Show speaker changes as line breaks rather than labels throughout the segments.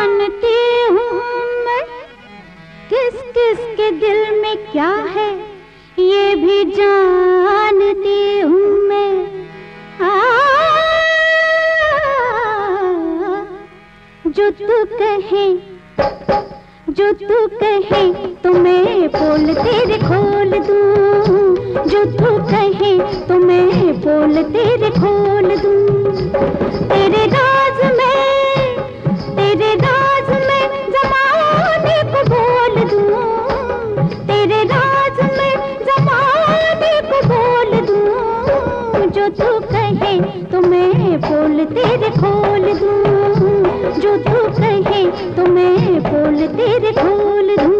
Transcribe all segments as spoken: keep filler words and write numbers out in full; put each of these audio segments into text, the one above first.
जानती हूँ मैं किस किस के दिल में क्या है, ये भी जानती हूँ मैं। आ, जो तू कहे जो तू कहे तो मैं पोल तेरे खोल दूँ, जो तू कहे तो मैं पोल तेरे खोल दूँ। तेरे राज में तेरे राज में ज़माने को बोल दूँ, तेरे राज में ज़माने को बोल दूँ। जो तू कहे तो मैं पोल तेरे खोल दूँ, जो तू कहे तो मैं पोल तेरे खोल दूँ।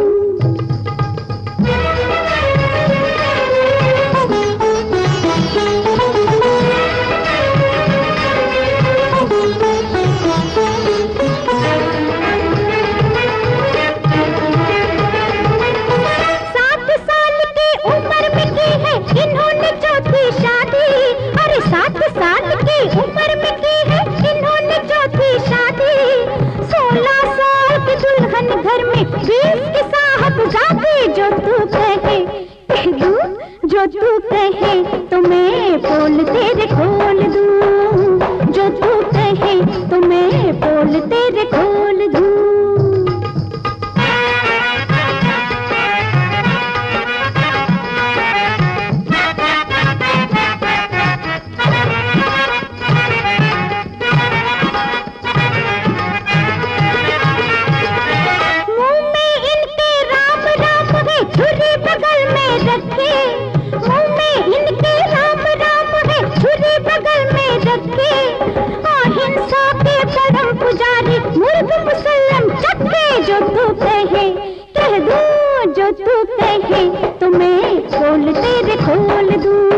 जो तू कहे कह दूं, जो तू कहे तो मैं पोल तेरे खोल दूं, जो तू कहे तो मैं पोल तेरे खोल दूं। जो तू कहे कह दूं, जो तू कहे तो मैं पोल तेरे खोल दूं।